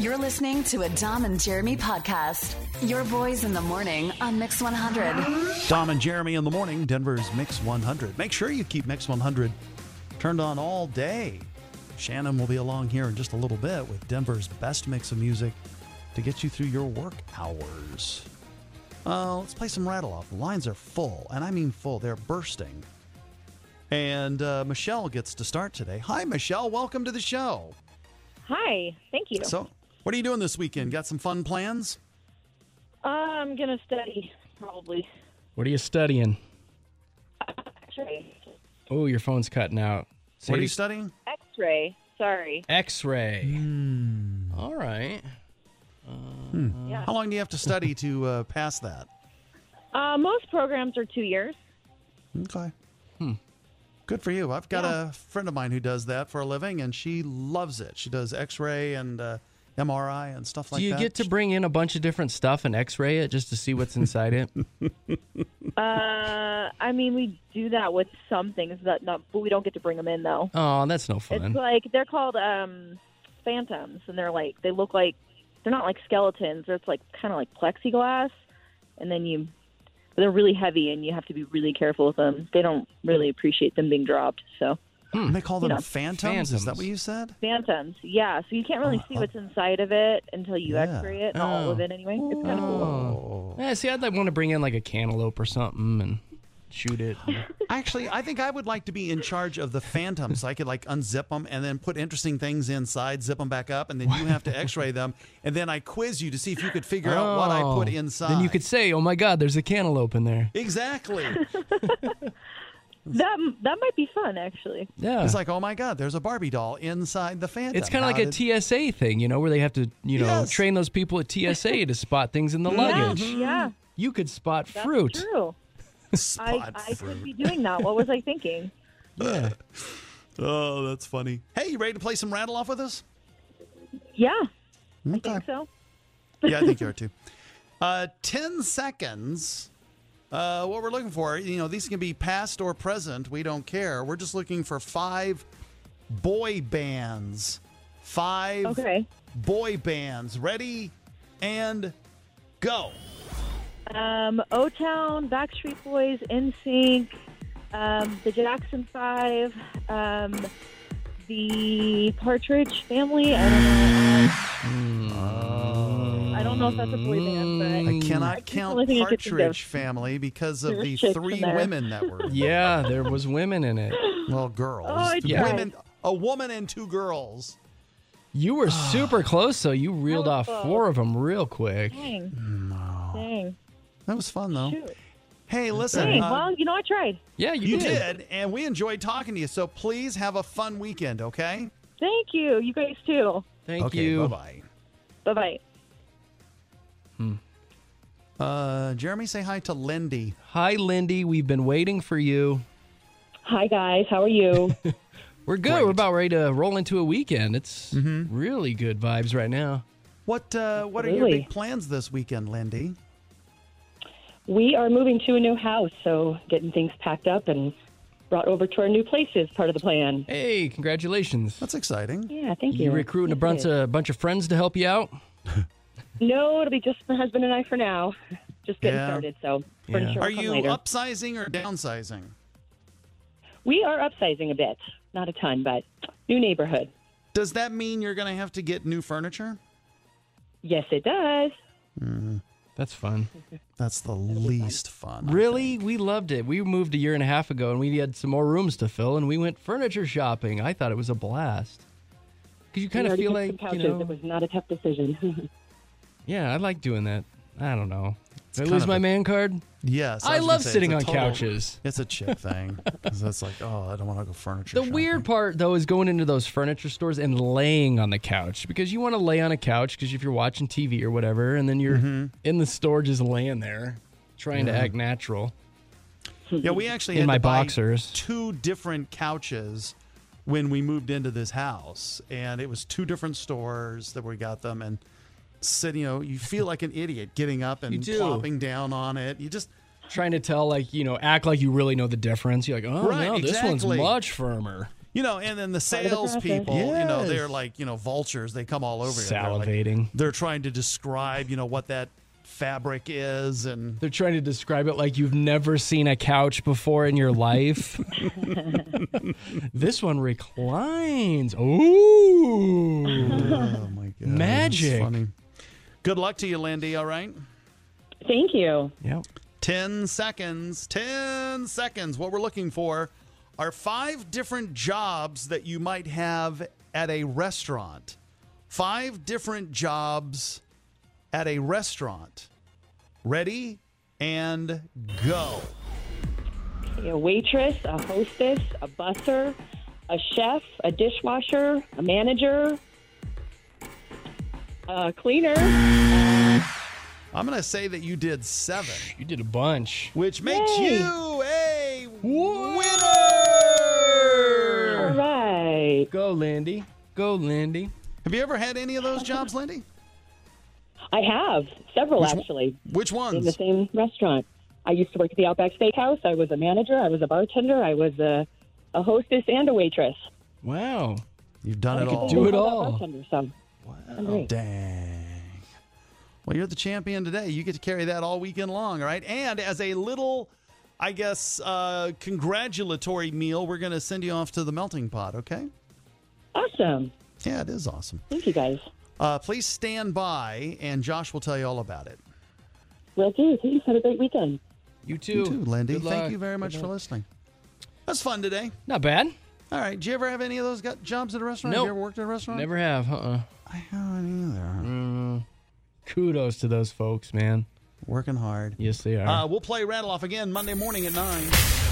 You're listening to a Dom and Jeremy podcast. Your boys in the morning on Mix 100. Dom and Jeremy in the morning, Denver's Mix 100. Make sure you keep Mix 100 turned on all day. Shannon will be along here in just a little bit with Denver's best mix of music to get you through your work hours. Let's play some Rattle Off. The lines are full, and I mean full. They're bursting. And Michelle gets to start today. Hi, Michelle. Welcome to the show. Hi. Thank you. So, what are you doing this weekend? Got some fun plans? I'm going to study, probably. What are you studying? X-ray. Oh, your phone's cutting out. What are you studying? X-ray. Sorry. X-ray. All right. Yeah. How long do you have to study to pass that? Most programs are 2 years. Okay. Good for you. I've got a friend of mine who does that for a living, and she loves it. She does X-ray and MRI and stuff like that. Do you get to bring in a bunch of different stuff and X-ray it just to see what's inside it? I mean, we do that with some things, but we don't get to bring them in, though. Oh, that's no fun. It's like, they're called phantoms, and they look like, they're not like skeletons. It's like kind of like plexiglass, and then they're really heavy, and you have to be really careful with them. They don't really appreciate them being dropped. So They call them phantoms? Is that what you said? phantoms, yeah. So you can't really see what's inside of it until you X-ray it. Not all of it, anyway. It's kind of cool. Yeah, see, I'd want to bring in like a cantaloupe or something and shoot it. Actually, I think I would like to be in charge of the phantoms. So I could unzip them and then put interesting things inside, zip them back up, and then you have to X-ray them. And then I quiz you to see if you could figure out what I put inside. Then you could say, "Oh my God, there's a cantaloupe in there." Exactly. That might be fun, actually. Yeah. It's like, oh my God, there's a Barbie doll inside the phantom. It's kind of like a TSA thing, where they have to, train those people at TSA to spot things in the luggage. Yeah, You could spot that's fruit. true. I could be doing that. What was I thinking? Yeah. Oh, that's funny. Hey, you ready to play some Rattle Off with us? Yeah, Okay. I think so. Yeah, I think you are too. 10 seconds. What we're looking for, these can be past or present. We don't care. We're just looking for 5 boy bands. 5 boy bands. Ready and go. O-Town, Backstreet Boys, NSYNC, the Jackson 5, the Partridge Family. I don't know if that's a boy band, but I cannot count Partridge Family because of the 3 women that were. Yeah, there was women in it. Well, girls. Women, a woman and 2 girls. You were super close, so you reeled off 4 of them real quick. Dang. That was fun, though. Shoot. Hey, listen. Dang. Well, I tried. Yeah, You did, and we enjoyed talking to you, so please have a fun weekend, okay? Thank you. You guys too. Thank Okay, you. bye-bye. Bye-bye. Jeremy, say hi to Lindy. Hi, Lindy. We've been waiting for you. Hi, guys. How are you? We're good. Great. We're about ready to roll into a weekend. It's really good vibes right now. What are your big plans this weekend, Lindy? We are moving to a new house, so getting things packed up and brought over to our new place is part of the plan. Hey, congratulations. That's exciting. Yeah, thank you. You recruiting a bunch of friends to help you out? No, it'll be just my husband and I for now. Just getting started, so furniture Are will come you later. upsizing or downsizing? We are upsizing a bit. Not a ton, but new neighborhood. Does that mean you're going to have to get new furniture? Yes, it does. That's fun. That's the least fun. Really? We loved it. We moved a year and a half ago, and we had some more rooms to fill, and we went furniture shopping. I thought it was a blast. Because you kind of feel like, couches. It was not a tough decision. Yeah, I like doing that. I don't know. Did I kind lose of my man card? Yes. I was love gonna say, sitting it's on a total- couches. It's a chick thing. 'Cause that's like, I don't want to go furniture The shopping. weird part, though, is going into those furniture stores and laying on the couch. Because you want to lay on a couch because if you're watching TV or whatever, and then you're in the store just laying there trying to act natural. Yeah, we actually In had my to buy boxers. 2 different couches when we moved into this house. And it was 2 different stores that we got them. And sitting, you feel like an idiot getting up You and do. plopping down on it. You just... Trying to tell, act like you really know the difference. You're like, oh, Right, no, this one's exactly. much firmer. You know, and then the Part of the process. salespeople, Yes. they're like, vultures. They come all over you. They're like- Salivating. They're trying to describe, what that fabric is, and They're trying to describe it like you've never seen a couch before in your life. This one reclines. Ooh. oh my god, Magic. that's funny. Good luck to you, Lindy. All right. Thank you. Yep. 10 seconds. 10 seconds. What we're looking for are 5 different jobs that you might have at a restaurant. 5 different jobs at a restaurant. Ready and go. A waitress, a hostess, a busser, a chef, a dishwasher, a manager, a cleaner. I'm going to say that you did 7, You did a bunch. which makes Yay. you a All winner. right. Go, Lindy. Go, Lindy. Have you ever had any of those jobs, Lindy? I have several, actually, Which in the ones? same restaurant. I used to work at the Outback Steakhouse. I was a manager. I was a bartender. I was a hostess and a waitress. Wow. You've done it all. Do it I'm a all. bartender, so I'm great. Dang. Well, you're the champion today. You get to carry that all weekend long, all right? And as a little, I guess, congratulatory meal, we're going to send you off to the melting pot, okay? Awesome. Yeah, it is awesome. Thank you, guys. Please stand by, and Josh will tell you all about it. Will do. Thanks. Have a great weekend. You too. You too, Lindy. Good Thank luck. you very much for listening. That's fun today. Not bad. All right. Did you ever have any of those jobs at a restaurant? Nope. Have you ever worked at a restaurant? Never have. I haven't either. Kudos to those folks, man. Working hard. Yes, they are. We'll play Rattle Off again Monday morning at 9.